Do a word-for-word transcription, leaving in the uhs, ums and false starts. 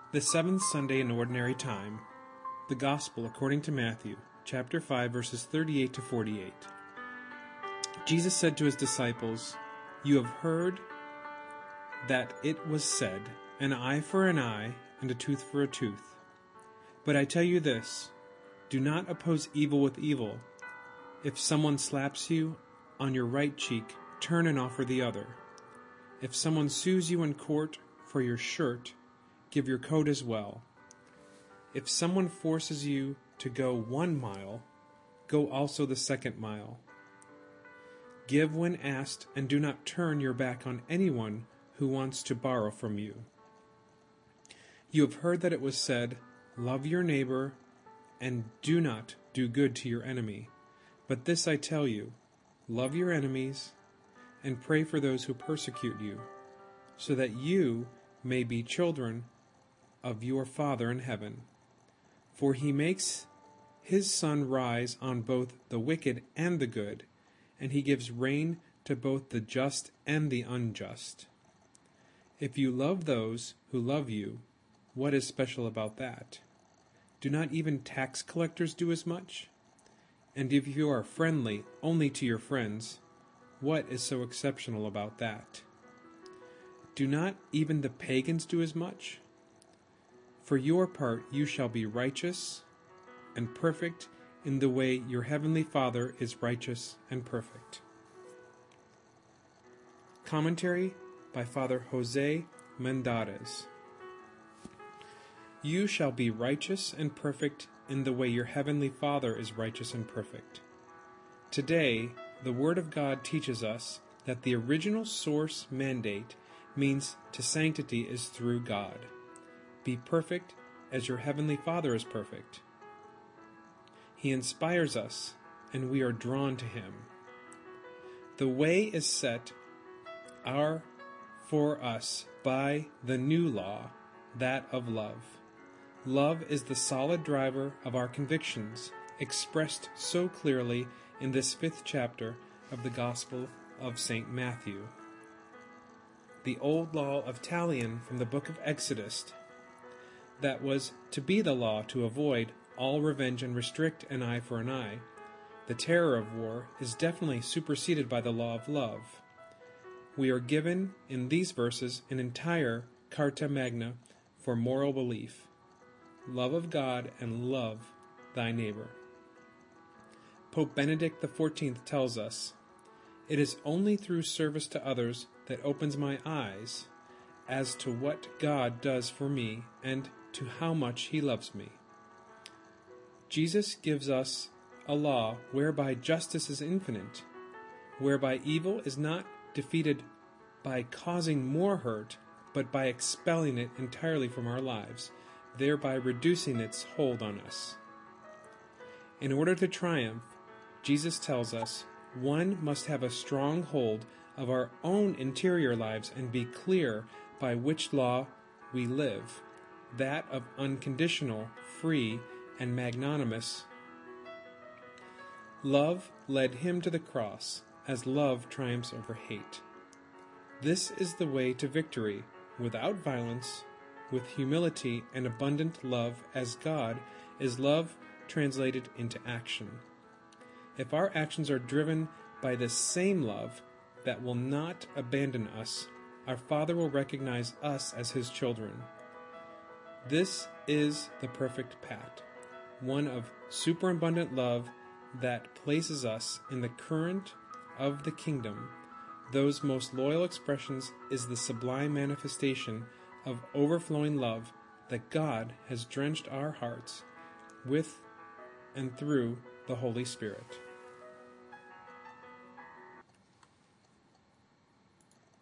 The seventh Sunday in Ordinary Time. The Gospel according to Matthew, chapter five, verses thirty-eight to forty-eight. Jesus said to his disciples, "You have heard that it was said, an eye for an eye and a tooth for a tooth. But I tell you this, do not oppose evil with evil. If someone slaps you on your right cheek, turn and offer the other. If someone sues you in court for your shirt, give your coat as well. If someone forces you to go one mile, go also the second mile. Give when asked, and do not turn your back on anyone who wants to borrow from you. You have heard that it was said, love your neighbor, and do not do good to your enemy. But this I tell you, love your enemies, and pray for those who persecute you, so that you may be children of your Father in heaven. For he makes his sun rise on both the wicked and the good, and he gives rain to both the just and the unjust. If you love those who love you, what is special about that? Do not even tax collectors do as much? And if you are friendly only to your friends, what is so exceptional about that? Do not even the pagans do as much? For your part you shall be righteous and perfect in the way your heavenly Father is righteous and perfect." Commentary by Father Jose Mendárez. You shall be righteous and perfect in the way your heavenly Father is righteous and perfect. Today, the Word of God teaches us that the original source mandate means to sanctity is through God. Be perfect as your heavenly Father is perfect. He inspires us, and we are drawn to him. The way is set our for us by the new law, that of love. Love is the solid driver of our convictions, expressed so clearly in this fifth chapter of the Gospel of Saint Matthew. The old law of Talion from the book of Exodus, that was to be the law to avoid all revenge and restrict an eye for an eye. The terror of war is definitely superseded by the law of love. We are given in these verses an entire Carta Magna for moral belief. Love of God and love thy neighbor. Pope Benedict the fourteenth tells us, "It is only through service to others that opens my eyes as to what God does for me and to how much he loves me." Jesus gives us a law whereby justice is infinite, whereby evil is not defeated by causing more hurt, but by expelling it entirely from our lives, thereby reducing its hold on us. In order to triumph, Jesus tells us, one must have a strong hold of our own interior lives and be clear by which law we live, that of unconditional, free, and magnanimous. Love led him to the cross, as love triumphs over hate. This is the way to victory, without violence, with humility and abundant love, as God is love translated into action. If our actions are driven by this same love that will not abandon us, our Father will recognize us as his children. This is the perfect path, one of superabundant love that places us in the current of the kingdom. Those most loyal expressions is the sublime manifestation of overflowing love that God has drenched our hearts with and through the Holy Spirit.